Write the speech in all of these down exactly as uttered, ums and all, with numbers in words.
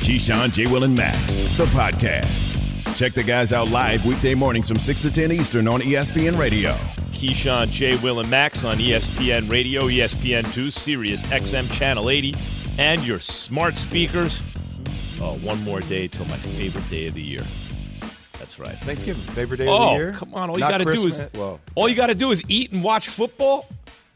Keyshawn, J. Will, and Max, the podcast. Check the guys out live weekday mornings from six to ten Eastern on E S P N Radio. Keyshawn, J. Will, and Max on E S P N Radio, E S P N two, Sirius X M Channel eighty, and your smart speakers. Oh, one more day till my favorite day of the year. That's right. Thanksgiving, favorite day oh, of the year. Oh, come on! All Not you got to do is well, all you got to do is eat and watch football.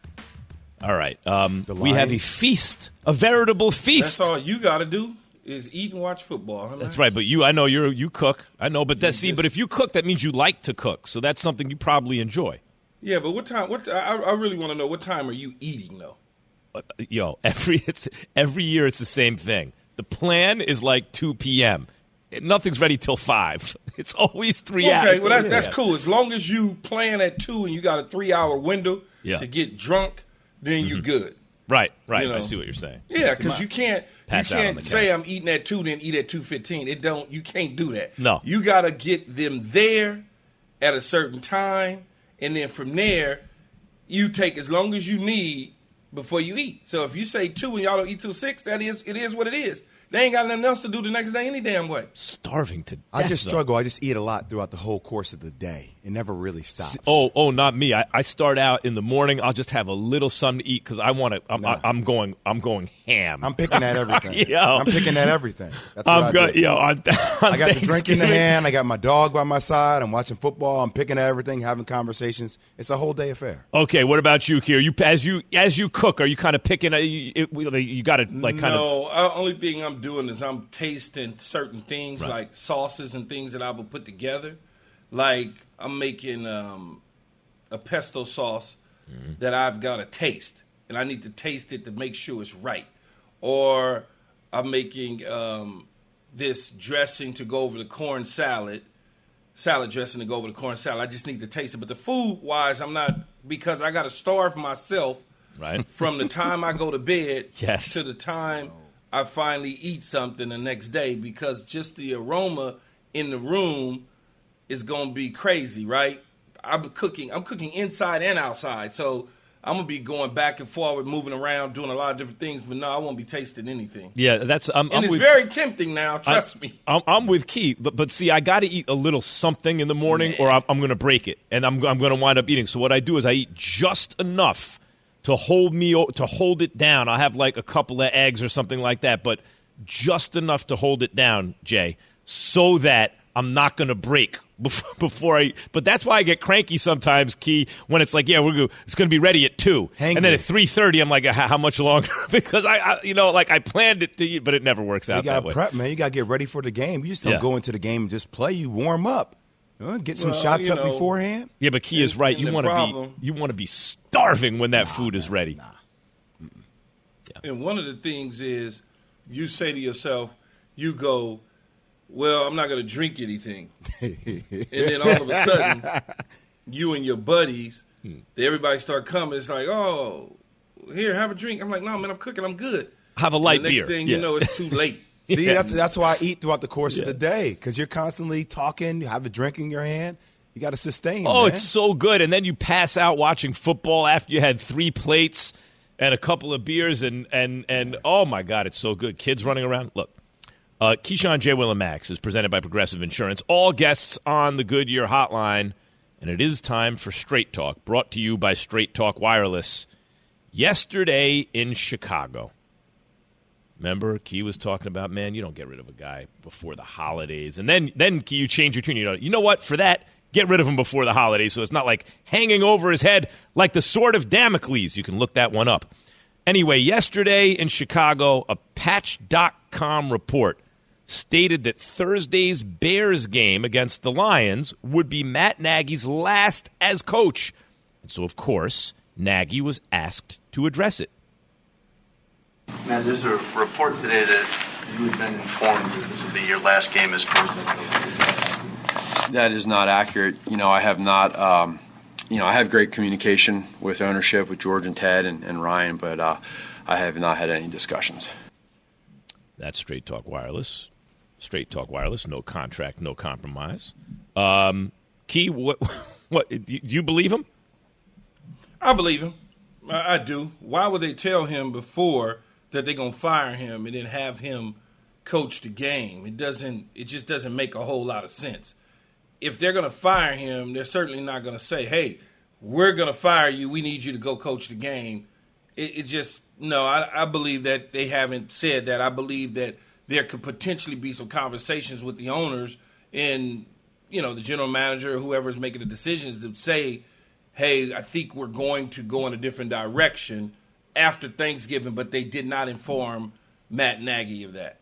All right, um, we have a feast, a veritable feast. That's all you got to do is eat and watch football. Huh, that's right, but you, I know you're you cook. I know, but that's see, but if you cook, that means you like to cook, so that's something you probably enjoy. Yeah, but what time? What I, I really want to know. What time are you eating though? Uh, yo, every it's every year it's the same thing. The plan is like two p.m. Nothing's ready till five. It's always three okay, hours. Okay, well, that, that's cool. As long as you plan at two and you got a three-hour window yeah. to get drunk, then mm-hmm. you're good. Right, right. You know? I see what you're saying. Yeah, because you can't you can't say couch. I'm eating at two, then eat at two fifteen. It don't. You can't do that. No. You got to get them there at a certain time, and then from there, you take as long as you need before you eat. So if you say two and y'all don't eat till six, that is it is what it is. They ain't got nothing else to do the next day any damn way. Starving to death. I just though. struggle. I just eat a lot throughout the whole course of the day. It never really stops. Oh, oh, not me. I, I start out in the morning. I'll just have a little something to eat because I want to. I'm, nah. I'm going. I'm going ham. I'm picking at everything. yo. I'm picking at everything. That's what I'm I good. do. Yo, on, on I got the drink in the hand. I got my dog by my side. I'm watching football. I'm picking at everything, having conversations. It's a whole day affair. Okay, what about you, Kier? You as you as you cook, are you kind of picking? You, it, you got to like kind no, of. No, uh, only thing I'm doing is I'm tasting certain things right. like sauces and things that I will put together. Like I'm making um, a pesto sauce mm-hmm. that I've got to taste, and I need to taste it to make sure it's right. Or I'm making um, this dressing to go over the corn salad, salad dressing to go over the corn salad. I just need to taste it. But the food-wise, I'm not, because I got to starve myself right. from the time I go to bed yes. to the time I finally eat something the next day, because just the aroma in the room is going to be crazy, right? I'm cooking. I'm cooking inside and outside, so I'm going to be going back and forward, moving around, doing a lot of different things, but no, I won't be tasting anything. Yeah, that's I'm, and I'm it's with, very tempting now, trust I, me. I'm, I'm with Key, but but see, I got to eat a little something in the morning, Man. or I'm, I'm going to break it, and I'm I'm going to wind up eating. So what I do is I eat just enough to hold me to hold it down. I'll have like a couple of eggs or something like that, but just enough to hold it down, Jay, so that I'm not going to break before, before I. But that's why I get cranky sometimes, Key, when it's like, yeah, we're gonna, it's going to be ready at two, Hangry. and then at three thirty, I'm like, how, how much longer? Because I, I, you know, like I planned it to eat, but it never works out you that way. You got to prep, man. You got to get ready for the game. You just don't yeah. go into the game and just play. You warm up. Uh, get some well, shots you up know, beforehand. Yeah, but Key and, is right. You want to be you want to be starving when that nah, food is ready. Nah. Yeah. And one of the things is, you say to yourself, you go, well, I'm not going to drink anything. And then all of a sudden, you and your buddies, hmm. everybody start coming. It's like, oh, here, have a drink. I'm like, no, man, I'm cooking. I'm good. Have a light and the next beer. thing yeah. you know, it's too late. See, yeah. that's, that's why I eat throughout the course yeah. of the day, because you're constantly talking, you have a drink in your hand. You got to sustain, Oh, man. it's so good. And then you pass out watching football after you had three plates and a couple of beers, and, and, and oh, my God, it's so good. Kids running around. Look, uh, Keyshawn, J. Will, and Max is presented by Progressive Insurance. All guests on the Goodyear Hotline, and it is time for Straight Talk, brought to you by Straight Talk Wireless. Yesterday in Chicago, remember, Key was talking about, man, you don't get rid of a guy before the holidays. And then, then Key, you change your tune. You know, you know what? For that, get rid of him before the holidays, so it's not like hanging over his head like the sword of Damocles. You can look that one up. Anyway, yesterday in Chicago, a Patch dot com report stated that Thursday's Bears game against the Lions would be Matt Nagy's last as coach. And so, of course, Nagy was asked to address it. Matt, there's a report today that you had been informed that this will be your last game as president. That is not accurate. You know, I have not, um, you know, I have great communication with ownership, with George and Ted and, and Ryan, but uh, I have not had any discussions. That's Straight Talk Wireless. Straight Talk Wireless, no contract, no compromise. Um, Key, what, what, do you believe him? I believe him. I, I do. Why would they tell him before that they're going to fire him and then have him coach the game. It doesn't. It just doesn't make a whole lot of sense. If they're going to fire him, they're certainly not going to say, hey, we're going to fire you. We need you to go coach the game. It, it just, no, I, I believe that they haven't said that. I believe that there could potentially be some conversations with the owners and, you know, the general manager or whoever's making the decisions to say, hey, I think we're going to go in a different direction after Thanksgiving, but they did not inform Matt Nagy of that.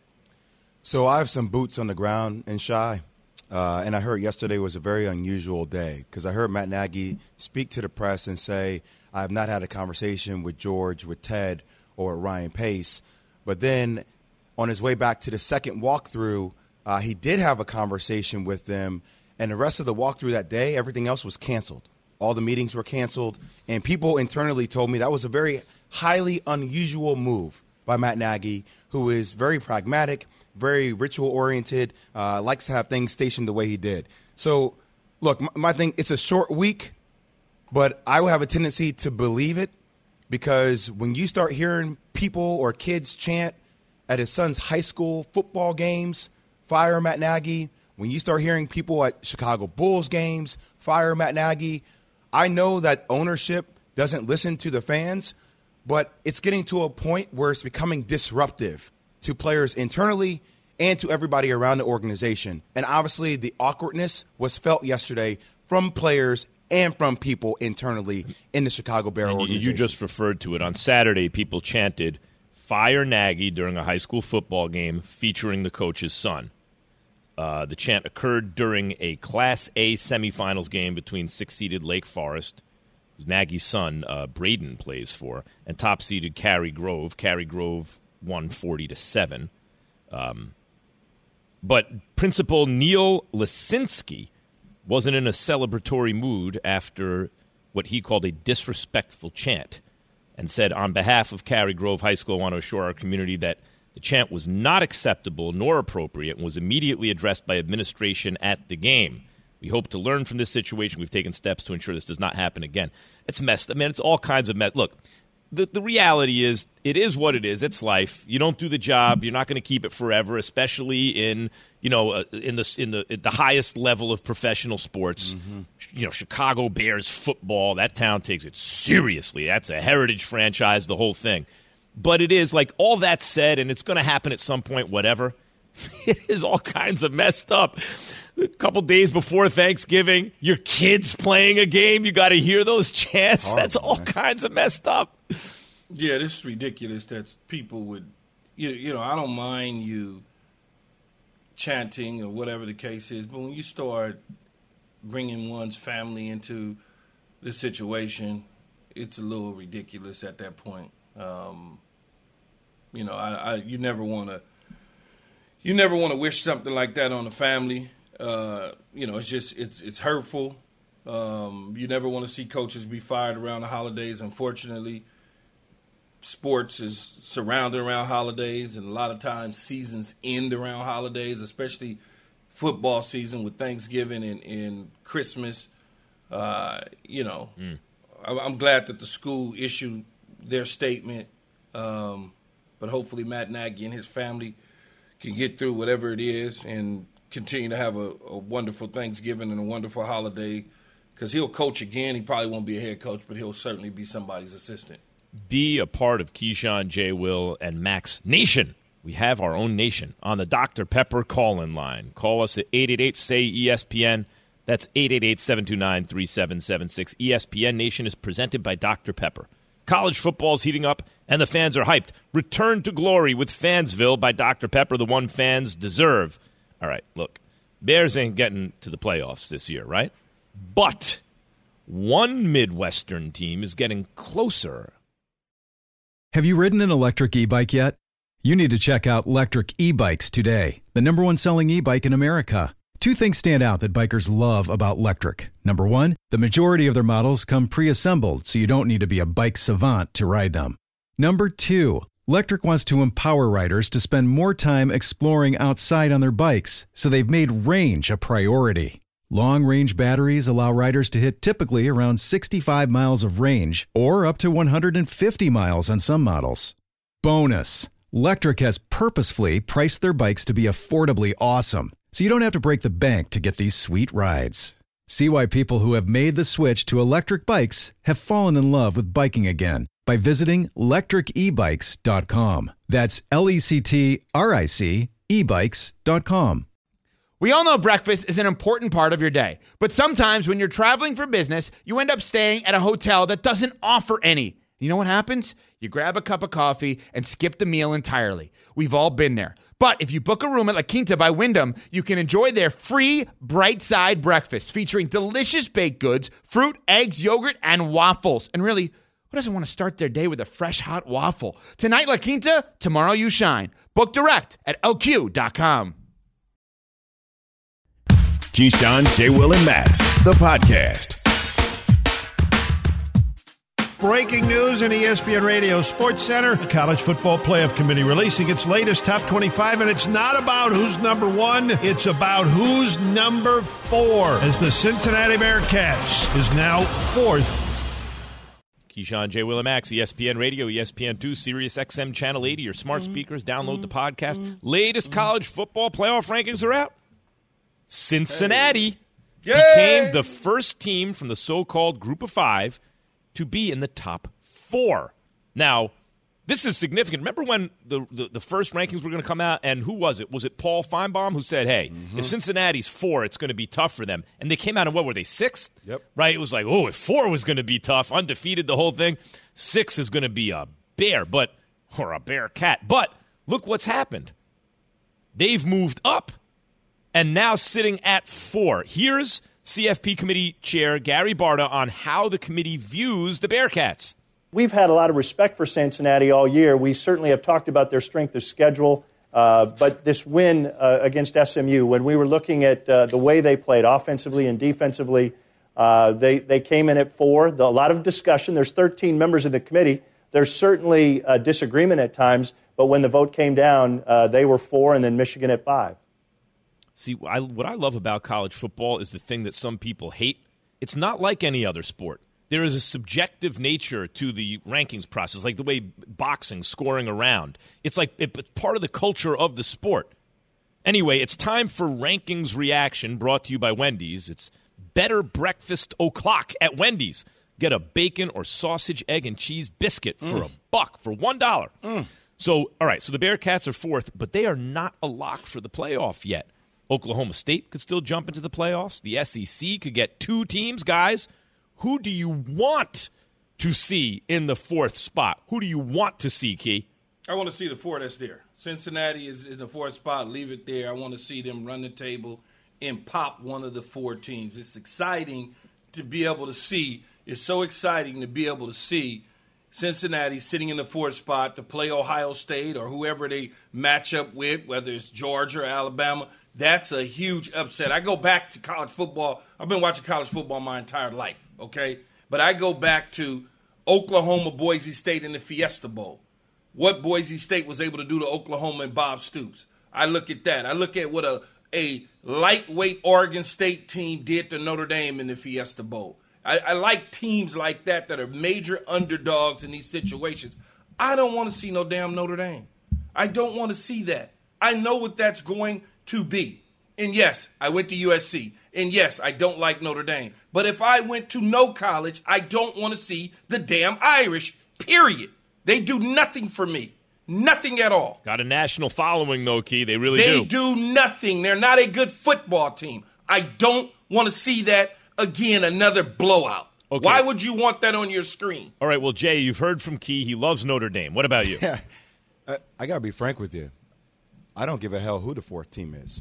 So I have some boots on the ground in Chi. Uh, and I heard yesterday was a very unusual day because I heard Matt Nagy speak to the press and say, I have not had a conversation with George, with Ted, or with Ryan Pace. But then on his way back to the second walkthrough, uh, he did have a conversation with them. And the rest of the walkthrough that day, everything else was canceled. All the meetings were canceled. And people internally told me that was a very highly unusual move by Matt Nagy, who is very pragmatic, very ritual-oriented, uh, likes to have things stationed the way he did. So, look, my, my thing, it's a short week, but I will have a tendency to believe it because when you start hearing people or kids chant at his son's high school football games, fire Matt Nagy, when you start hearing people at Chicago Bulls games, fire Matt Nagy, I know that ownership doesn't listen to the fans, but it's getting to a point where it's becoming disruptive to players internally and to everybody around the organization. And obviously the awkwardness was felt yesterday from players and from people internally in the Chicago Bear and organization. You just referred to it. On Saturday, people chanted, fire Nagy during a high school football game featuring the coach's son. Uh, the chant occurred during a Class A semifinals game between six-seeded Lake Forest, Nagy's son, uh, Braden, plays for, and top-seeded Cary Grove. Cary Grove won forty to seven. Um, but Principal Neil Lisinski wasn't in a celebratory mood after what he called a disrespectful chant and said, on behalf of Cary Grove High School, I want to assure our community that the chant was not acceptable nor appropriate and was immediately addressed by administration at the game. We hope to learn from this situation. We've taken steps to ensure this does not happen again. It's messed. I mean, it's all kinds of mess. Look, The the reality is, it is what it is. It's life. You don't do the job. You're not going to keep it forever, especially in you know uh, in the in the at the highest level of professional sports. Mm-hmm. You know, Chicago Bears football. That town takes it seriously. That's a heritage franchise. The whole thing. But it is like all that said, and it's going to happen at some point. Whatever. It is all kinds of messed up. A couple days before Thanksgiving, your kid's playing a game. You got to hear those chants. Horrible, That's all man. kinds of messed up. Yeah, this is ridiculous that people would, you, you know, I don't mind you chanting or whatever the case is, but when you start bringing one's family into the situation, it's a little ridiculous at that point. Um, you know, I, I you never want to, you never want to wish something like that on the family. Uh, you know, it's just it's it's hurtful. Um, you never want to see coaches be fired around the holidays. Unfortunately, sports is surrounded around holidays, and a lot of times seasons end around holidays, especially football season with Thanksgiving and, and Christmas. Uh, you know, mm. I, I'm glad that the school issued their statement, um, but hopefully Matt Nagy and his family can get through whatever it is and continue to have a, a wonderful Thanksgiving and a wonderful holiday, because he'll coach again. He probably won't be a head coach, but he'll certainly be somebody's assistant. Be a part of Keyshawn, J. Will, and Max Nation. We have our own nation on the Doctor Pepper call-in line. Call us at eight eight eight, S A Y, E S P N. That's eight eight eight, seven two nine, three seven seven six. E S P N Nation is presented by Doctor Pepper. College football's heating up, and the fans are hyped. Return to glory with Fansville by Doctor Pepper, the one fans deserve. All right, look, Bears ain't getting to the playoffs this year, right? But one Midwestern team is getting closer. Have you ridden an electric e-bike yet? You need to check out Lectric E-Bikes today, the number one selling e-bike in America. Two things stand out that bikers love about Lectric. Number one, the majority of their models come pre-assembled, so you don't need to be a bike savant to ride them. Number two, Lectric wants to empower riders to spend more time exploring outside on their bikes, so they've made range a priority. Long-range batteries allow riders to hit typically around sixty-five miles of range or up to one hundred fifty miles on some models. Bonus, Lectric has purposefully priced their bikes to be affordably awesome, so you don't have to break the bank to get these sweet rides. See why people who have made the switch to electric bikes have fallen in love with biking again by visiting lectric e bikes dot com. That's L E C T R I C e bikes dot com. We all know breakfast is an important part of your day, but sometimes when you're traveling for business, you end up staying at a hotel that doesn't offer any. You know what happens? You grab a cup of coffee and skip the meal entirely. We've all been there. But if you book a room at La Quinta by Wyndham, you can enjoy their free Bright Side breakfast featuring delicious baked goods, fruit, eggs, yogurt, and waffles. And really, who doesn't want to start their day with a fresh, hot waffle? Tonight, La Quinta, tomorrow you shine. Book direct at L Q dot com. Keyshawn, J. Will, and Max, the podcast. Breaking news in E S P N Radio Sports Center. The College Football Playoff Committee releasing its latest top twenty-five, and it's not about who's number one. It's about who's number four, as the Cincinnati Bearcats is now fourth. Keyshawn, J. Will, and Max, E S P N Radio, E S P N two, Sirius X M Channel eighty, your smart speakers. Download the podcast. Latest college football playoff rankings are out. Cincinnati Hey. became the first team from the so-called group of five to be in the top four. Now, this is significant. Remember when the, the, the first rankings were going to come out, and who was it? Was it Paul Feinbaum who said, hey, mm-hmm. if Cincinnati's four, it's going to be tough for them? And they came out, and what were they, sixth? Yep. Right? It was like, oh, if four was going to be tough, undefeated, the whole thing. Six is going to be a bear, but or a bear cat. But look what's happened. They've moved up, and now sitting at four. Here's C F P Committee Chair Gary Barta on how the committee views the Bearcats. We've had a lot of respect for Cincinnati all year. We certainly have talked about their strength of schedule. Uh, but this win uh, against S M U, when we were looking at uh, the way they played offensively and defensively, uh, they, they came in at four. The, a lot of discussion. There's thirteen members of the committee. There's certainly a disagreement at times. But when the vote came down, uh, they were four, and then Michigan at five. See, I, what I love about college football is the thing that some people hate. It's not like any other sport. There is a subjective nature to the rankings process, like the way boxing, scoring around. It's like it, it's part of the culture of the sport. Anyway, it's time for Rankings Reaction, brought to you by Wendy's. It's better breakfast o'clock at Wendy's. Get a bacon or sausage, egg, and cheese biscuit for mm. a buck, for one dollar. Mm. So, all right, so the Bearcats are fourth, but they are not a lock for the playoff yet. Oklahoma State could still jump into the playoffs. The S E C could get two teams. Guys, who do you want to see in the fourth spot? Who do you want to see, Key? I want to see the four that's there. Cincinnati is in the fourth spot. Leave it there. I want to see them run the table and pop one of the four teams. It's exciting to be able to see. It's so exciting to be able to see Cincinnati sitting in the fourth spot to play Ohio State or whoever they match up with, whether it's Georgia or Alabama. That's a huge upset. I go back to college football. I've been watching college football my entire life, okay? But I go back to Oklahoma, Boise State in the Fiesta Bowl. What Boise State was able to do to Oklahoma and Bob Stoops. I look at that. I look at what a, a lightweight Oregon State team did to Notre Dame in the Fiesta Bowl. I, I like teams like that that are major underdogs in these situations. I don't want to see no damn Notre Dame. I don't want to see that. I know what that's going to be. And yes, I went to U S C. And yes, I don't like Notre Dame. But if I went to no college, I don't want to see the damn Irish, period. They do nothing for me. Nothing at all. Got a national following, though, Key. They really they do. They do nothing. They're not a good football team. I don't want to see that again, another blowout. Okay. Why would you want that on your screen? All right, well, Jay, you've heard from Key. He loves Notre Dame. What about you? Yeah, I, I got to be frank with you. I don't give a hell who the fourth team is.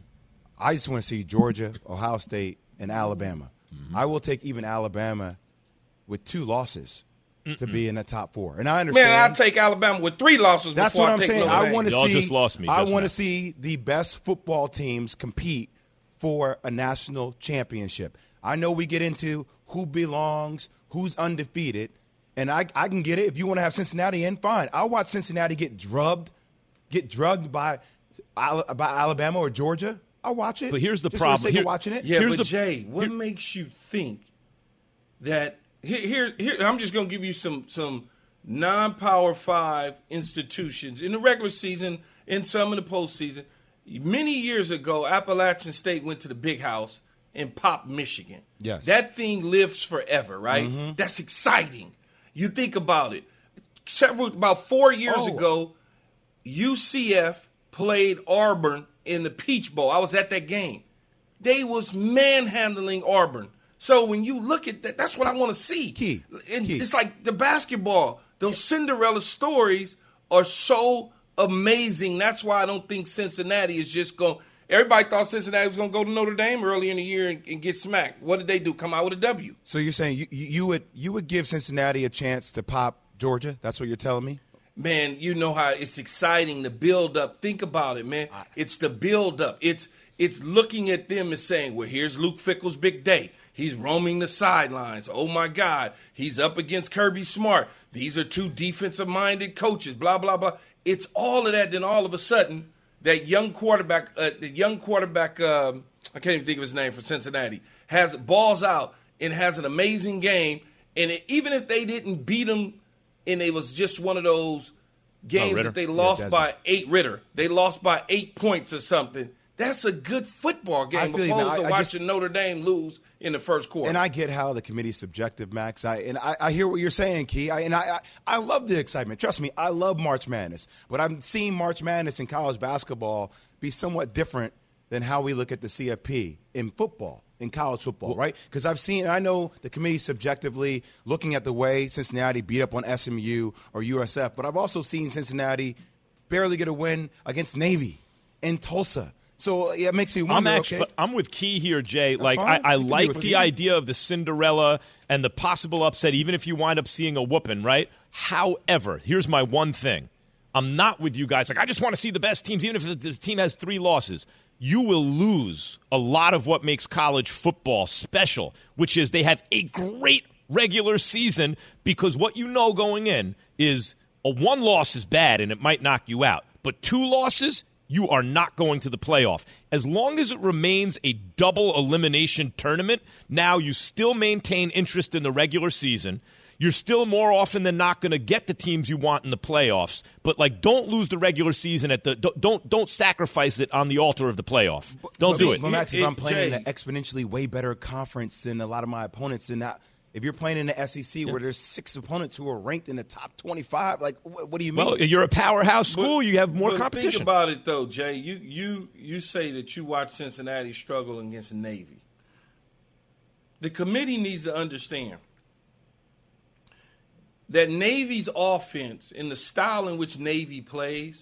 I just want to see Georgia, Ohio State, and Alabama. Mm-hmm. I will take even Alabama with two losses Mm-mm. to be in the top four. And I understand. Man, I'll take Alabama with three losses That's before what I I'm take saying. Notre I Dame. want to Y'all see. just lost me. I just want now. to see the best football teams compete for a national championship. I know we get into who belongs, who's undefeated, and I, I can get it. If you want to have Cincinnati in, fine. I'll watch Cincinnati get drugged, get drugged by by Alabama or Georgia. I'll watch it. But here's the Just problem. For the sake Here, of watching it. Yeah, here's but the, Jay, what here, makes you think that here, here, here I'm just going to give you some some non-Power Five institutions in the regular season and some in the postseason. Many years ago, Appalachian State went to the Big House and popped Michigan. Yes. That thing lives forever, right? Mm-hmm. That's exciting. You think about it. Several about four years Oh. ago, U C F played Auburn in the Peach Bowl. I was at that game. They was manhandling Auburn. So when you look at that, that's what I want to see. Key. And Key. it's like the basketball. Those Cinderella stories are so amazing. That's why I don't think Cincinnati is just going. Everybody thought Cincinnati was going to go to Notre Dame early in the year and, and get smacked. What did they do? Come out with a W. So you're saying you, you would you would give Cincinnati a chance to pop Georgia? That's what you're telling me? Man, you know how it's exciting, the build up. Think about it, man. It's the build up. It's it's looking at them and saying, well, here's Luke Fickell's big day. He's roaming the sidelines. Oh, my God. He's up against Kirby Smart. These are two defensive-minded coaches, blah, blah, blah. It's all of that. Then all of a sudden, that young quarterback, uh, the young quarterback, um, I can't even think of his name, for Cincinnati, has balls out and has an amazing game. And it, even if they didn't beat him and it was just one of those games Ritter? that they lost Yeah, by eight, Ritter, they lost by eight points or something, that's a good football I game feel you, opposed man. to I- I watching just- Notre Dame lose in the first quarter. And I get how the committee's subjective, Max. I and I, I hear what you're saying, Key. I, and I, I I love the excitement. Trust me, I love March Madness. But I'm seeing March Madness in college basketball be somewhat different than how we look at the C F P in football, in college football, right? Because I've seen, I know the committee subjectively looking at the way Cincinnati beat up on S M U or U S F, but I've also seen Cincinnati barely get a win against Navy in Tulsa. So yeah, it makes me wonder. I'm actually, okay, but I'm with Key here, Jay. That's like fine. I, I You can be like with the me. idea of the Cinderella and the possible upset, even if you wind up seeing a whooping, right? However, here's my one thing: I'm not with you guys. Like I just want to see the best teams, even if the, the team has three losses. You will lose a lot of what makes college football special, which is they have a great regular season because what you know going in is a one loss is bad and it might knock you out, but two losses, you are not going to the playoff. As long as it remains a double elimination tournament, now you still maintain interest in the regular season. You're still more often than not going to get the teams you want in the playoffs. But like, don't lose the regular season at the don't don't, don't sacrifice it on the altar of the playoff. Don't but, do it. But Max, if It- I'm playing in Jay- an exponentially way better conference than a lot of my opponents, then that. If you're playing in the S E C where there's six opponents who are ranked in the top twenty-five, like what, what do you mean? Well, you're a powerhouse school. But- you have more but competition. Think about it, though, Jay. You you you say that you watch Cincinnati struggle against Navy. The committee needs to understand that Navy's offense and the style in which Navy plays,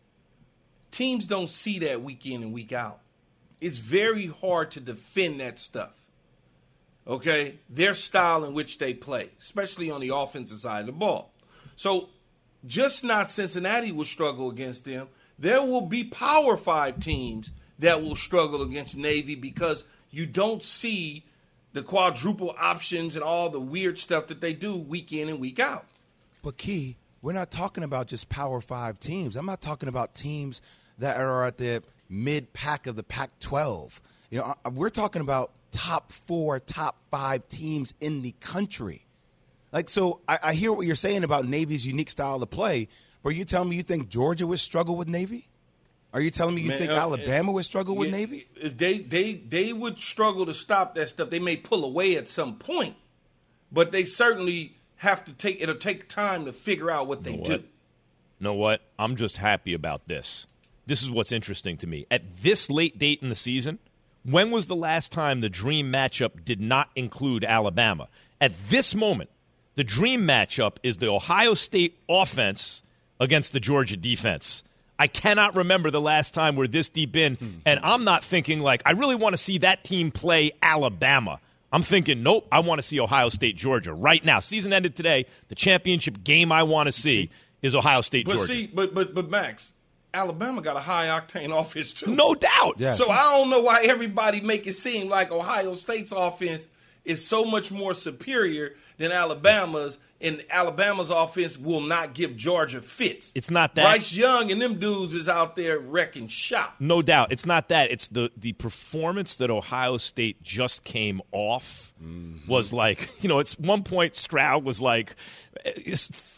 teams don't see that week in and week out. It's very hard to defend that stuff. Okay? Their style in which they play, especially on the offensive side of the ball. So just not Cincinnati will struggle against them. There will be Power Five teams that will struggle against Navy because you don't see the quadruple options and all the weird stuff that they do week in and week out. But Key, we're not talking about just Power Five teams. I'm not talking about teams that are at the mid pack of the Pac twelve. You know, I- we're talking about top four, top five teams in the country. Like, so I, I hear what you're saying about Navy's unique style of play, but are you telling me you think Georgia would struggle with Navy? Are you telling me you Man, think uh, Alabama would struggle with Yeah, Navy? They they they would struggle to stop that stuff. They may pull away at some point, but they certainly have to take. It'll take time to figure out what they You know do. what? Know what? I'm just happy about this. This is what's interesting to me. At this late date in the season, when was the last time the dream matchup did not include Alabama? At this moment, the dream matchup is the Ohio State offense against the Georgia defense. I cannot remember the last time we're this deep in, and I'm not thinking like, I really want to see that team play Alabama. I'm thinking, nope, I want to see Ohio State, Georgia right now. Season ended today. The championship game I want to see is Ohio State, But Georgia. see, but but but Max, Alabama got a high octane offense too. No doubt. Yes. So I don't know why everybody make it seem like Ohio State's offense is so much more superior than Alabama's, and Alabama's offense will not give Georgia fits. It's not that. Bryce Young and them dudes is out there wrecking shop. No doubt. It's not that. It's the, the performance that Ohio State just came off Mm-hmm. was like, you know, it's one point Stroud was like, it's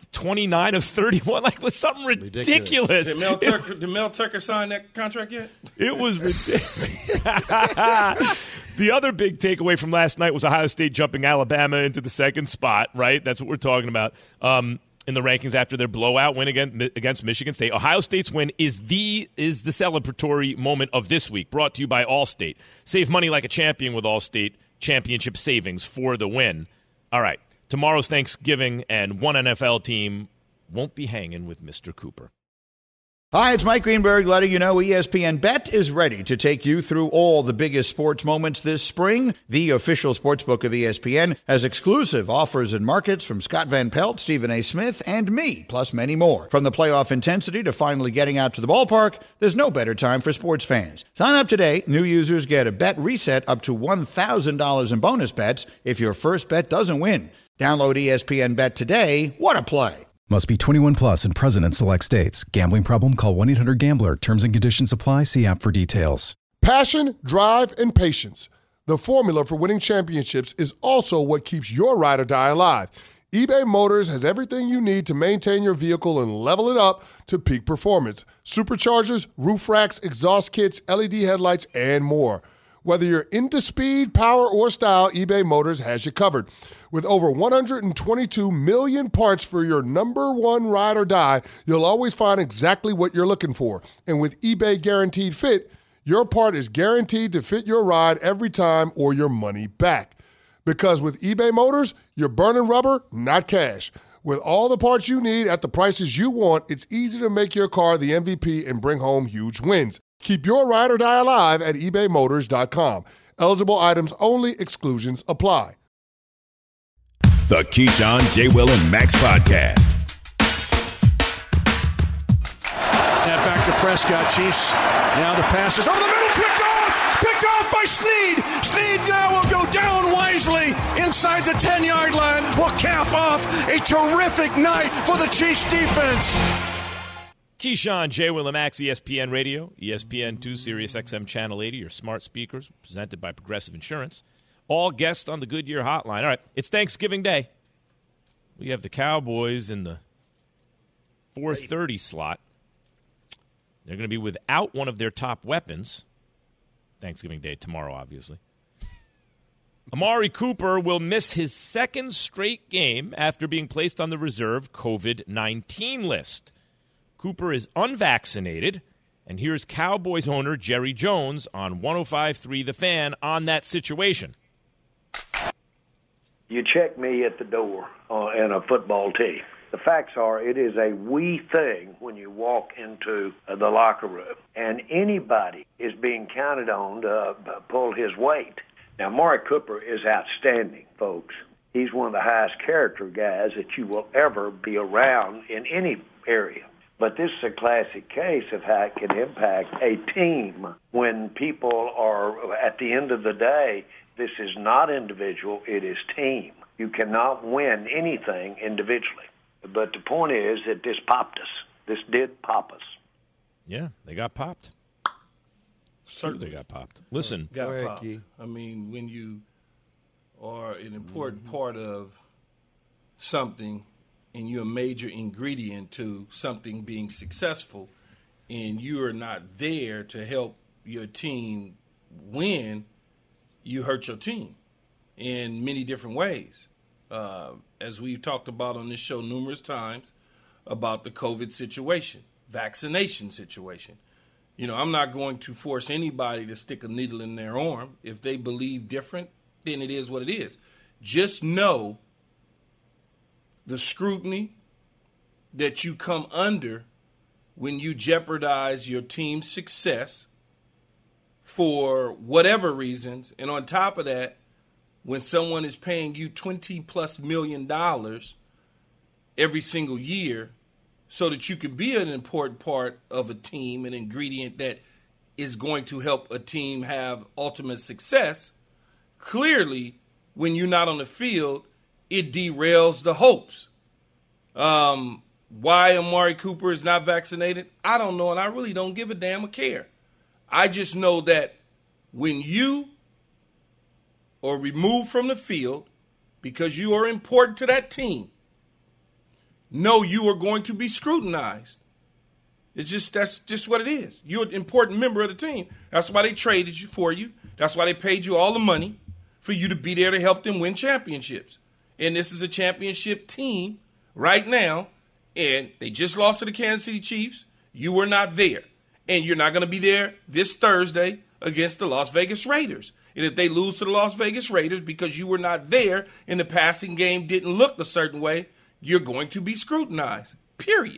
twenty-nine of thirty-one, like was something ridiculous. ridiculous. Did Mel Tucker, did Mel Tucker sign that contract yet? It was ridiculous. The other big takeaway from last night was Ohio State jumping Alabama into the second spot, right? That's what we're talking about um, in the rankings after their blowout win against, against Michigan State. Ohio State's win is the is the celebratory moment of this week, brought to you by Allstate. Save money like a champion with Allstate championship savings for the win. All right, tomorrow's Thanksgiving, and one N F L team won't be hanging with Mister Cooper. Hi, it's Mike Greenberg letting you know E S P N Bet is ready to take you through all the biggest sports moments this spring. The official sportsbook of E S P N has exclusive offers and markets from Scott Van Pelt, Stephen A. Smith, and me, plus many more. From the playoff intensity to finally getting out to the ballpark, there's no better time for sports fans. Sign up today. New users get a bet reset up to one thousand dollars in bonus bets if your first bet doesn't win. Download E S P N Bet today. What a play. Must be twenty-one plus and present in select states. Gambling problem? Call one eight hundred gambler. Terms and conditions apply. See app for details. Passion, drive, and patience. The formula for winning championships is also what keeps your ride or die alive. eBay Motors has everything you need to maintain your vehicle and level it up to peak performance. Superchargers, roof racks, exhaust kits, L E D headlights, and more. Whether you're into speed, power, or style, eBay Motors has you covered. With over one hundred twenty-two million parts for your number one ride or die, you'll always find exactly what you're looking for. And with eBay Guaranteed Fit, your part is guaranteed to fit your ride every time or your money back. Because with eBay Motors, you're burning rubber, not cash. With all the parts you need at the prices you want, it's easy to make your car the M V P and bring home huge wins. Keep your ride or die alive at ebay motors dot com. Eligible items only. Exclusions apply. The Keyshawn, J. Will, and Max podcast. That back to Prescott. Chiefs. Now the pass is over the middle. Picked off. Picked off by Snead. Snead now will go down wisely inside the ten-yard line. Will cap off a terrific night for the Chiefs defense. Keyshawn, J. Will, and Max, E S P N Radio, E S P N two, Sirius X M Channel eighty, your smart speakers, presented by Progressive Insurance. All guests on the Goodyear Hotline. All right, it's Thanksgiving Day. We have the Cowboys in the four thirty slot. They're going to be without one of their top weapons. Thanksgiving Day tomorrow, obviously. Amari Cooper will miss his second straight game after being placed on the reserve COVID nineteen list. Cooper is unvaccinated, and here's Cowboys owner Jerry Jones on one oh five point three The Fan on that situation. You check me at the door uh, in a football team. The facts are it is a we thing when you walk into uh, the locker room, and anybody is being counted on to uh, pull his weight. Now, Amari Cooper is outstanding, folks. He's one of the highest character guys that you will ever be around in any area. But this is a classic case of how it can impact a team when people are, at the end of the day, this is not individual, it is team. You cannot win anything individually. But the point is that this popped us. This did pop us. Yeah, they got popped. Certainly got popped. Listen. Got ahead, popped. Key. I mean, when you are an important mm-hmm. part of something, and you're a major ingredient to something being successful, and you are not there to help your team win, you hurt your team in many different ways. Uh, as we've talked about on this show numerous times about the COVID situation, vaccination situation. You know, I'm not going to force anybody to stick a needle in their arm. If they believe different, then it is what it is. Just know the scrutiny that you come under when you jeopardize your team's success for whatever reasons. And on top of that, when someone is paying you twenty plus million dollars every single year so that you can be an important part of a team, an ingredient that is going to help a team have ultimate success, clearly when you're not on the field, it derails the hopes. Um, why Amari Cooper is not vaccinated, I don't know, and I really don't give a damn or care. I just know that when you are removed from the field because you are important to that team, know you are going to be scrutinized. It's just that's just what it is. You're an important member of the team. That's why they traded you for you. That's why they paid you all the money for you to be there to help them win championships. And this is a championship team right now, and they just lost to the Kansas City Chiefs. You were not there, and you're not going to be there this Thursday against the Las Vegas Raiders. And if they lose to the Las Vegas Raiders because you were not there and the passing game didn't look a certain way, you're going to be scrutinized, period.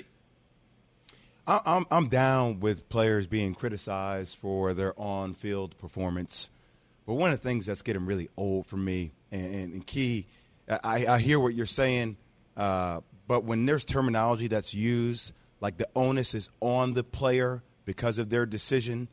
I'm I'm down with players being criticized for their on-field performance, but one of the things that's getting really old for me, and, and, and Key, I, I hear what you're saying, uh, but when there's terminology that's used, like the onus is on the player because of their decision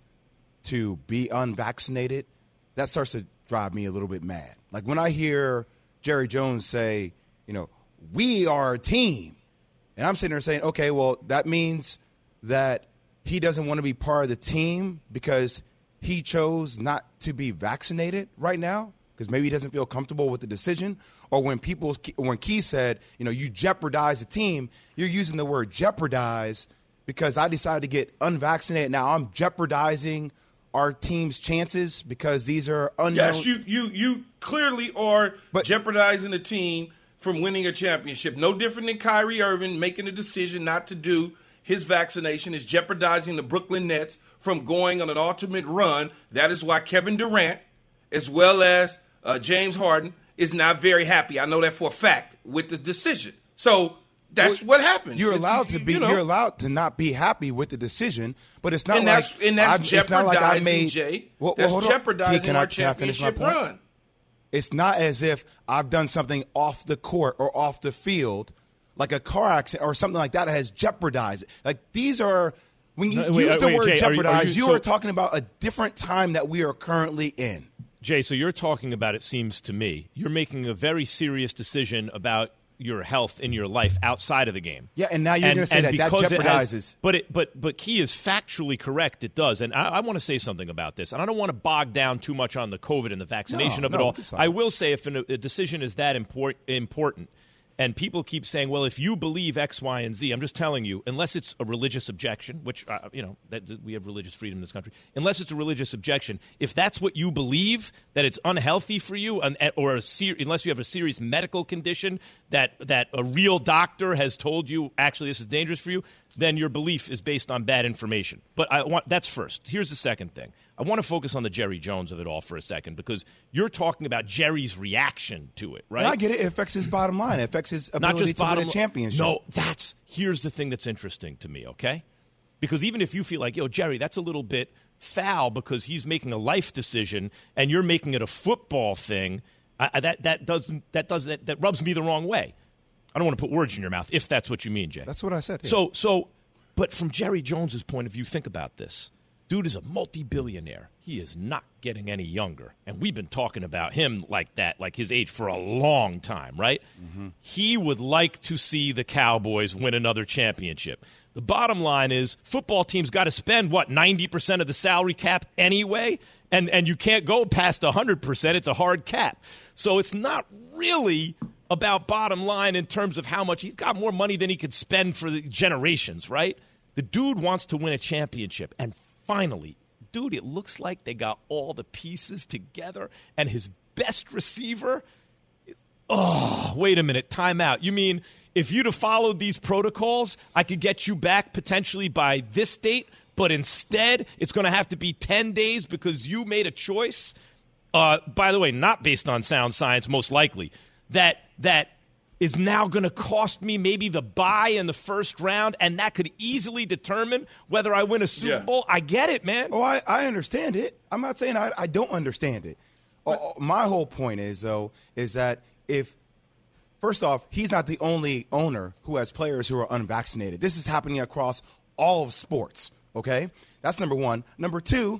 to be unvaccinated, that starts to drive me a little bit mad. Like when I hear Jerry Jones say, you know, we are a team, and I'm sitting there saying, okay, well, that means that he doesn't want to be part of the team because he chose not to be vaccinated right now because maybe he doesn't feel comfortable with the decision. Or when people, when Key said, you know, you jeopardize the team, you're using the word jeopardize because I decided to get unvaccinated. Now I'm jeopardizing our team's chances because these are unknown. Yes, you you you clearly are but, jeopardizing the team from winning a championship. No different than Kyrie Irving making a decision not to do his vaccination is jeopardizing the Brooklyn Nets from going on an ultimate run. That is why Kevin Durant, as well as uh, James Harden, is not very happy. I know that for a fact with the decision. So that's well, what happens. You're it's, allowed to be. You know, you're allowed to not be happy with the decision, but it's not and like that's, and that's I'm, jeopardizing. It's not like I made, Jay. Well, that's well, jeopardizing can I, our can I finish my championship point? run. It's not as if I've done something off the court or off the field, like a car accident or something like that has jeopardized it. Like these are, when you no, wait, use the wait, word Jay, jeopardize, are you, are you, you so, are talking about a different time that we are currently in. Jay, so you're talking about, it seems to me, you're making a very serious decision about your health in your life outside of the game. Yeah, and now you're going to say that that jeopardizes. It has, but it, but but Key is factually correct. It does, and I, I want to say something about this. And I don't want to bog down too much on the COVID and the vaccination no, of it no, all. I will say, if an, a decision is that import, important, and people keep saying, well, if you believe X, Y, and Z, I'm just telling you, unless it's a religious objection, which, uh, you know, that, that we have religious freedom in this country, unless it's a religious objection, if that's what you believe, that it's unhealthy for you, and, or a ser- unless you have a serious medical condition that, that a real doctor has told you, actually, this is dangerous for you, then your belief is based on bad information. But I want that's first. Here's the second thing. I want to focus on the Jerry Jones of it all for a second because you're talking about Jerry's reaction to it, right? And I get it. It affects his bottom line. It affects his ability Not just to bottom win a championship. No, that's here's the thing that's interesting to me, okay? Because even if you feel like, yo, Jerry, that's a little bit foul because he's making a life decision and you're making it a football thing, I, that that doesn't that does that, that rubs me the wrong way. I don't want to put words in your mouth if that's what you mean, Jay. That's what I said. Yeah. So so, but from Jerry Jones's point of view, think about this. Dude is a multi-billionaire. He is not getting any younger. And we've been talking about him like that, like his age, for a long time, right? Mm-hmm. He would like to see the Cowboys win another championship. The bottom line is football teams got to spend, what, ninety percent of the salary cap anyway? And and you can't go past one hundred percent. It's a hard cap. So it's not really about bottom line in terms of how much. He's got more money than he could spend for the generations, right? The dude wants to win a championship. And finally, dude, it looks like they got all the pieces together, and his best receiver is, oh, wait a minute, time out. You mean if you'd have followed these protocols, I could get you back potentially by this date, but instead it's going to have to be ten days because you made a choice? Uh, by the way, not based on sound science, most likely, that that is now going to cost me maybe the bye in the first round, and that could easily determine whether I win a Super Yeah. Bowl. I get it, man. Oh, I, I understand it. I'm not saying I, I don't understand it. Uh, my whole point is, though, is that if, first off, he's not the only owner who has players who are unvaccinated. This is happening across all of sports, okay? That's number one. Number two,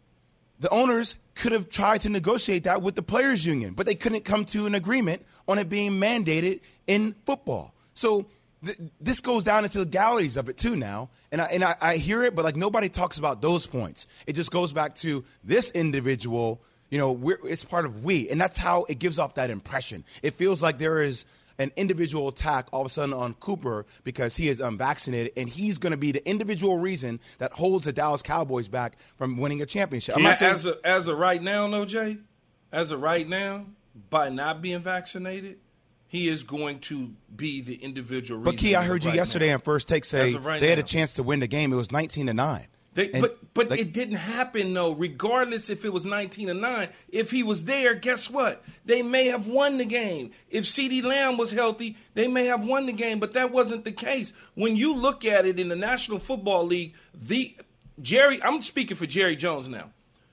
the owners could have tried to negotiate that with the players' union, but they couldn't come to an agreement on it being mandated in football. So th- this goes down into the legalities of it too now, and I and I, I hear it, but like nobody talks about those points. It just goes back to this individual. You know, we're, it's part of we, and that's how it gives off that impression. It feels like there is an individual attack all of a sudden on Cooper because he is unvaccinated, and he's going to be the individual reason that holds the Dallas Cowboys back from winning a championship. I'm not saying, as, of, as of right now, no, Jay, as of right now, by not being vaccinated, he is going to be the individual reason. But, Key, I heard you right yesterday now. on First Take say right they now. had a chance to win the game. It was nineteen to nine. They, and, but but like, it didn't happen, though, regardless if it was nineteen to nine. If he was there, guess what? They may have won the game. If CeeDee Lamb was healthy, they may have won the game, but that wasn't the case. When you look at it in the National Football League, the Jerry, I'm speaking for Jerry Jones now.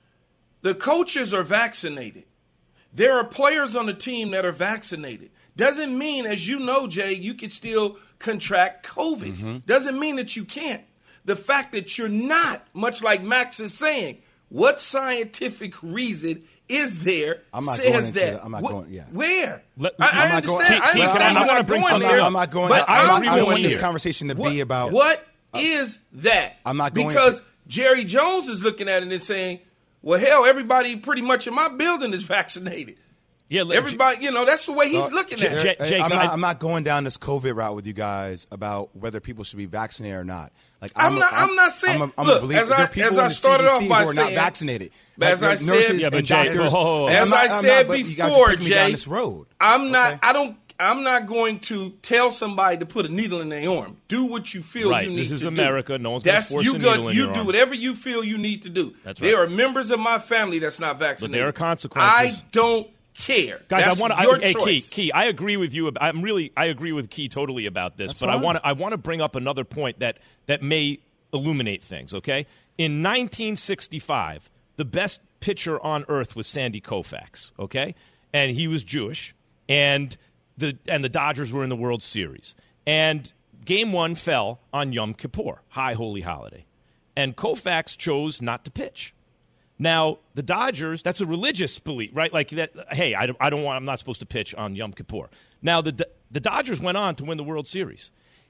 The coaches are vaccinated. There are players on the team that are vaccinated. Doesn't mean, as you know, Jay, you can still contract COVID. Mm-hmm. Doesn't mean that you can't. The fact that you're not, much like Max is saying, what scientific reason is there I'm not says going into that? the, I'm not What, going, yeah. Where? Let, I, I I'm understand. Not going, I understand. I'm I'm not not bring going something there. I'm not going. But I, I, I, agree I don't with want you. this conversation to what, be about. What is that? I'm not going because to. Jerry Jones is looking at it and saying, well, hell, everybody pretty much in my building is vaccinated. Yeah, everybody, you know, that's the way he's uh, looking J- at J- it. J- I'm, not, I'm not going down this COVID route with you guys about whether people should be vaccinated or not. Like I'm, I'm not. A, I'm, I'm not saying. I'm a, I'm look, a believer. as I there are people as I in the started C D C off by who are saying, not vaccinated. As like, I said, nurses yeah, but and Jay, doctors. oh, oh, oh. as not, I I'm said not, before, you guys are taking me Jay, down this road. I'm not. Okay? I don't. I'm not going to tell somebody to put a needle in their arm. Do what you feel right. you need to do. This is America. No one's going to force you a go, needle in You your do arm. whatever you feel you need to do. That's There right. are members of my family that's not vaccinated. But there are consequences. I don't care. Guys, That's I want to. your Hey, choice. Key, Key, I agree with you. I'm really, I agree with Key totally about this. That's but fine. I want to, I want to bring up another point that that may illuminate things. Okay, in nineteen sixty-five, the best pitcher on earth was Sandy Koufax. Okay, and he was Jewish, and the and the Dodgers were in the World Series, and Game One fell on Yom Kippur, High Holy Holiday, and Koufax chose not to pitch. Now, the Dodgers, that's a religious belief, right? Like, that. hey, I don't, I don't want, I'm not supposed to pitch on Yom Kippur. Now, the the Dodgers went on to win the World Series.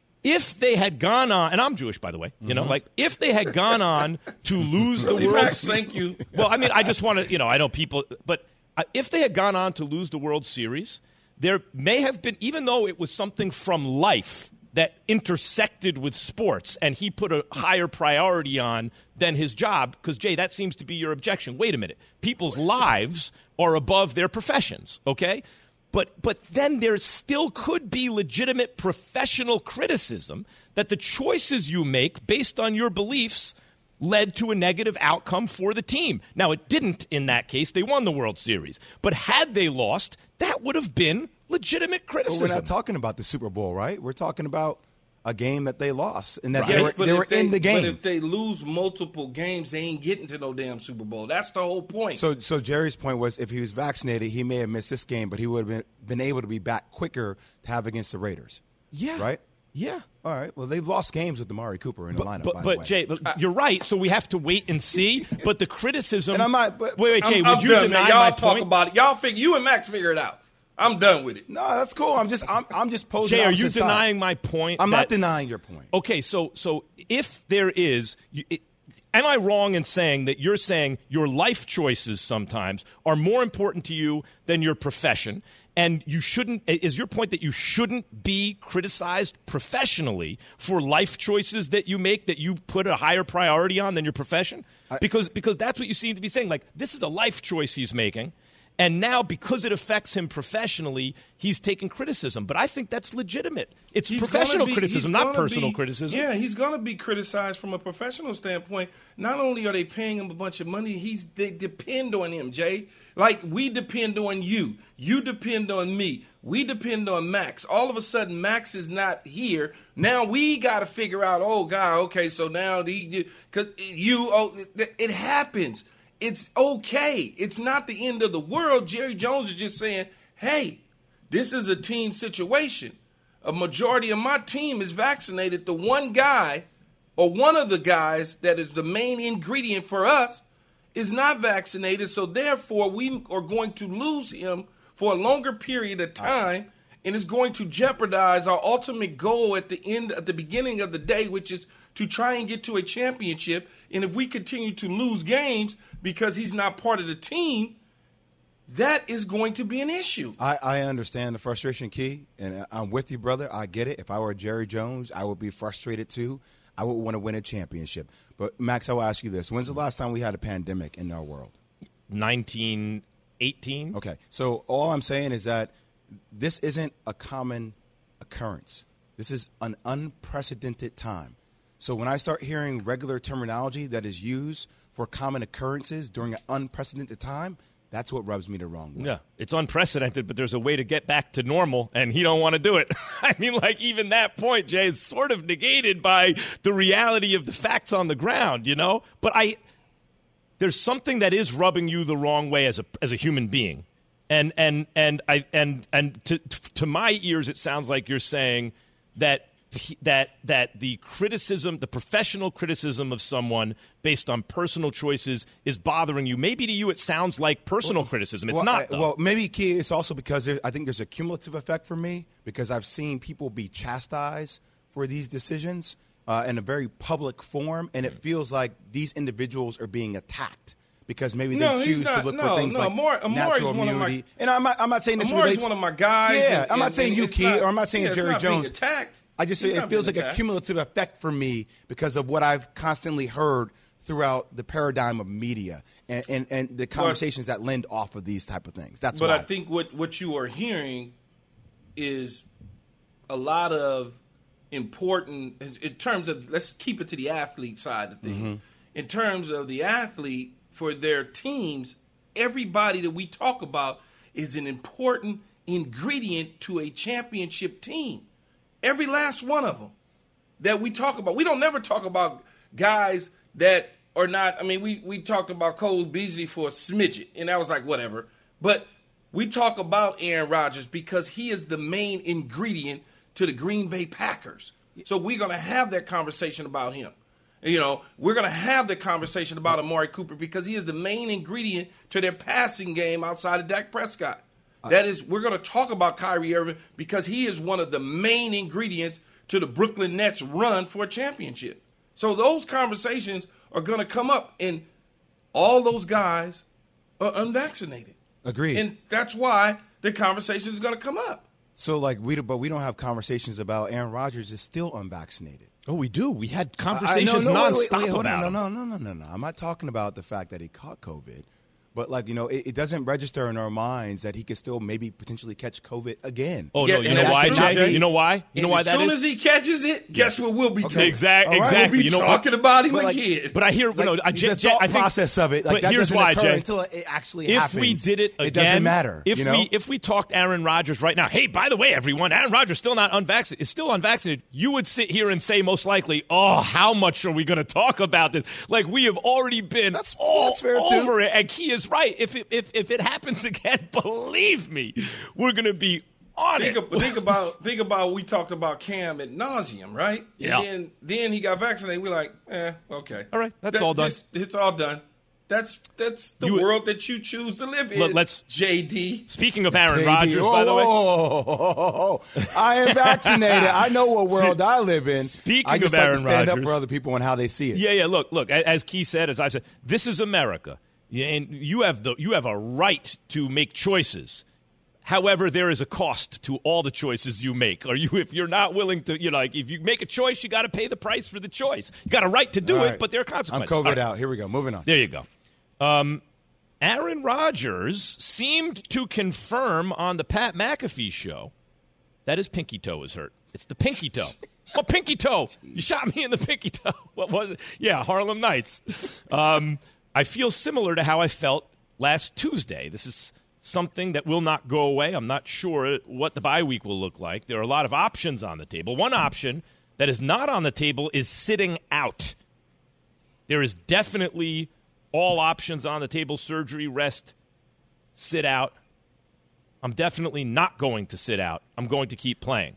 If they had gone on, and I'm Jewish, by the way, you know, like, if they had gone on to lose the Really, World Max, Series. thank you. Well, I mean, I just want to, you know, I know people, but uh, if they had gone on to lose the World Series, there may have been, even though it was something from life that intersected with sports, and he put a higher priority on than his job, because, Jay, that seems to be your objection. Wait a minute. People's lives are above their professions, okay? But but then there still could be legitimate professional criticism that the choices you make based on your beliefs led to a negative outcome for the team. Now, it didn't in that case. They won the World Series. But had they lost, that would have been legitimate criticism. Well, we're not talking about the Super Bowl, right? We're talking about a game that they lost and that Right. they Yes, were, but they if were in the game. But if they lose multiple games, they ain't getting to no damn Super Bowl. That's the whole point. So, so Jerry's point was, if he was vaccinated, he may have missed this game, but he would have been, been able to be back quicker to have against the Raiders. Yeah. Right? Yeah. All right. Well, they've lost games with Amari Cooper in the lineup. But, by but the way. Jay, but you're right. So we have to wait and see. But the criticism. And I'm not. But, wait, wait, Jay. I'm, would I'm you done, deny man. Y'all my talk point? about it. Y'all figure. You and Max figure it out. I'm done with it. No, that's cool. I'm just. I'm. I'm just posing. Jay, are you opposite side. denying my point? I'm that- not denying your point. Okay, so so if there is, you- it, am I wrong in saying that you're saying your life choices sometimes are more important to you than your profession, and you shouldn't? Is your point that you shouldn't be criticized professionally for life choices that you make that you put a higher priority on than your profession? I, because because that's what you seem to be saying. Like, this is a life choice he's making. And now, because it affects him professionally, he's taking criticism. But I think that's legitimate. It's He's professional gonna be- criticism, he's not gonna personal be- criticism. Yeah, he's going to be criticized from a professional standpoint. Not only are they paying him a bunch of money, he's they depend on him, Jay. Like, we depend on you. You depend on me. We depend on Max. All of a sudden, Max is not here. Now we got to figure out, oh, God, okay, so now the because you, oh, it, it happens. It's okay. It's not the end of the world. Jerry Jones is just saying, hey, this is a team situation. A majority of my team is vaccinated. The one guy or one of the guys that is the main ingredient for us is not vaccinated. So therefore, we are going to lose him for a longer period of time, and it's going to jeopardize our ultimate goal at the end, at the beginning of the day, which is to try and get to a championship. And if we continue to lose games because he's not part of the team, that is going to be an issue. I, I understand the frustration, Key, and I'm with you, brother. I get it. If I were Jerry Jones, I would be frustrated too. I would want to win a championship. But, Max, I will ask you this. When's the last time we had a pandemic in our world? nineteen eighteen Okay. So all I'm saying is that this isn't a common occurrence. This is an unprecedented time. So when I start hearing regular terminology that is used for common occurrences during an unprecedented time, that's what rubs me the wrong way. Yeah, it's unprecedented, but there's a way to get back to normal, and he don't want to do it. I mean, like, even that point, Jay, is sort of negated by the reality of the facts on the ground, you know? But I, there's something that is rubbing you the wrong way as a as a human being. And and and I and and to to my ears, it sounds like you're saying that that that the criticism, the professional criticism of someone based on personal choices is bothering you. Maybe to you it sounds like personal well, criticism. It's well, not, I, though. Well, maybe, Key, it's also because there, I think there's a cumulative effect for me because I've seen people be chastised for these decisions uh, in a very public form, and it feels like these individuals are being attacked. Because maybe they no, choose not, to look no, for things no, like Amar, natural Amari's immunity. One of my, and I'm not, I'm not saying this Amari's relates. one of my guys. Yeah, and, I'm not and, saying and you, Key, not, or I'm not saying yeah, Jerry not Jones. Being attacked. I just He's say it feels like attacked. a cumulative effect for me because of what I've constantly heard throughout the paradigm of media and, and, and the conversations but, that lend off of these type of things. That's but why. I think what, what you are hearing is a lot of important in terms of, let's keep it to the athlete side of things. Mm-hmm. In terms of the athlete for their teams, everybody that we talk about is an important ingredient to a championship team. Every last one of them that we talk about. We don't never talk about guys that are not, I mean, we, we talked about Cole Beasley for a smidget, and that was like, whatever. But we talk about Aaron Rodgers because he is the main ingredient to the Green Bay Packers. So we're going to have that conversation about him. You know, we're going to have the conversation about Amari Cooper because he is the main ingredient to their passing game outside of Dak Prescott. That is, we're going to talk about Kyrie Irving because he is one of the main ingredients to the Brooklyn Nets run for a championship. So those conversations are going to come up, and all those guys are unvaccinated. Agreed. And that's why the conversation is going to come up. So, like, we, but we don't have conversations about Aaron Rodgers is still unvaccinated. Oh, we do. We had conversations I, no, no, nonstop wait, wait, wait, about no, him. no, no, no, no, no. I'm not talking about the fact that he caught COVID. But, like, you know, it, it doesn't register in our minds that he could still maybe potentially catch COVID again. Oh, yeah, no, you know why, Jay? You know why? You and know why as that soon is? as he catches it, guess what we'll be Okay. doing? Exactly. Right. Exactly. We'll be you know talking what? about him But like- again. But I hear, Like, no, I, the Jay, thought Jay, I think, process of it, like, but that here's doesn't why, occur Jay. until it actually if happens. we did it again, it doesn't matter. If you know? we if we talked Aaron Rodgers right now, hey, by the way, everyone, Aaron Rodgers still not unvaccinated, is still unvaccinated. You would sit here and say most likely, oh, how much are we going to talk about this? Like we have already been That's- all that's fair, over too. it, and he is right. If it, if if it happens again, believe me, we're going to be on Think, it. of, think about think about we talked about Cam ad nauseum, right? Yeah. And then, then he got vaccinated. We're like, eh, okay. All right, that's That all done. just- it's all done. That's that's the You- world that you choose to live in. Look, let's- J D. Speaking of Aaron J D, Rodgers, by the way. oh, I am vaccinated. I know what world I live in. Speaking I just of like Aaron to stand Rodgers- up for other people and how they see it. Yeah, yeah. Look, look. As Key said, as I said, this is America, Yeah, and you have the you have a right to make choices. However, there is a cost to all the choices you make. Or you, if you're not willing to, you know, like if you make a choice, you got to pay the price for the choice. You got a right to do All it, right. but there are I'm consequences. COVID All right. out. Here we go. Moving on. There you go. Um, Aaron Rodgers seemed to confirm on the Pat McAfee show that his pinky toe was hurt. It's the pinky toe. Oh, pinky toe. You shot me in the pinky toe. What was it? Yeah, Harlem Nights. Um, I feel similar to how I felt last Tuesday. This is something that will not go away. I'm not sure what the bye week will look like. There are a lot of options on the table. One option that is not on the table is sitting out. There is definitely all options on the table: surgery, rest, sit out. I'm definitely not going to sit out. I'm going to keep playing.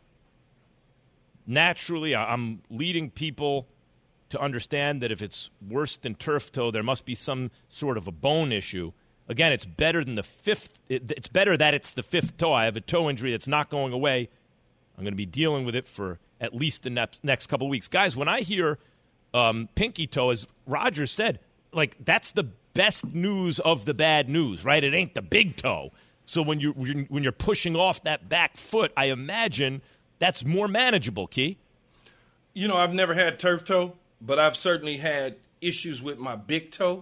Naturally, I'm leading people to understand that if it's worse than turf toe, there must be some sort of a bone issue. Again, it's better than the fifth. It's better that it's the fifth toe. I have a toe injury that's not going away. I'm going to be dealing with it for at least the next, next couple of weeks. Guys, when I hear um, pinky toe, as Rodgers said, like that's the best news of the bad news, right? It ain't the big toe. So when you're when you're pushing off that back foot, I imagine that's more manageable, Key. You know, I've never had turf toe, but I've certainly had issues with my big toe,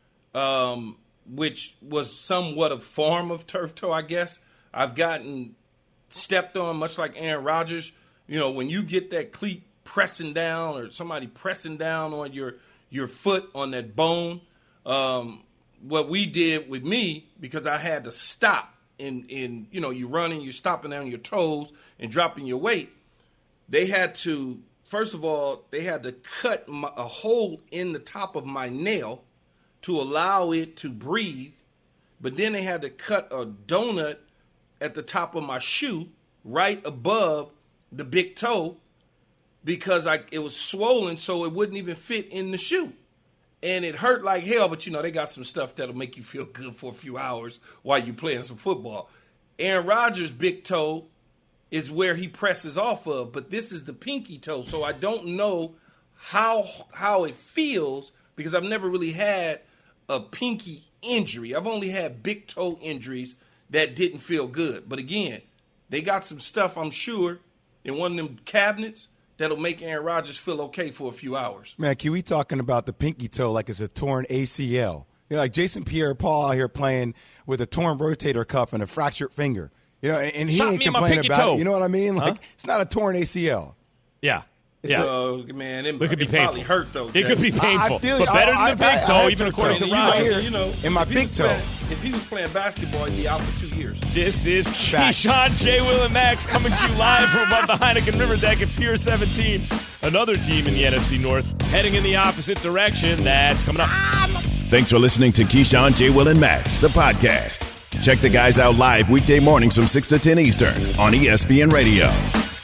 um, which was somewhat a form of turf toe, I guess. I've gotten stepped on, much like Aaron Rodgers. You know, when you get that cleat pressing down or somebody pressing down on your your foot on that bone, um, what we did with me, because I had to stop in, in you know, you running, you're stopping on your toes and dropping your weight, they had to, first of all, they had to cut my, a hole in the top of my nail to allow it to breathe, but then they had to cut a donut at the top of my shoe right above the big toe because I it was swollen so it wouldn't even fit in the shoe. And it hurt like hell, but, you know, they got some stuff that'll make you feel good for a few hours while you're playing some football. Aaron Rodgers' big toe is where he presses off of, but this is the pinky toe, so I don't know how how it feels because I've never really had a pinky injury. I've only had big toe injuries that didn't feel good. But again, they got some stuff, I'm sure, in one of them cabinets that'll make Aaron Rodgers feel okay for a few hours. Man, can we talking about the pinky toe like it's a torn A C L? You know, like Jason Pierre-Paul out here playing with a torn rotator cuff and a fractured finger. You know, and, and he Shot ain't me in my complaining pinky about toe. it. You know what I mean? Like, Huh? it's not a torn A C L. Yeah. It's yeah. So, man, it, It could be it painful. probably hurt, though, It Jay. could be painful. I feel but you. better I- than the I- big I- toe, I even took according to toe. You Rodgers. know, you know, In my if he big was toe. playing- If he was playing basketball, he'd be out for two years. This is Facts. Keyshawn, J. Will, and Max coming to you live from above the Heineken River Deck at Pier seventeen. Another team in the N F C North heading in the opposite direction. That's coming up. Thanks for listening to Keyshawn, J. Will, and Max, the podcast. Check the guys out live weekday mornings from six to ten Eastern on E S P N Radio.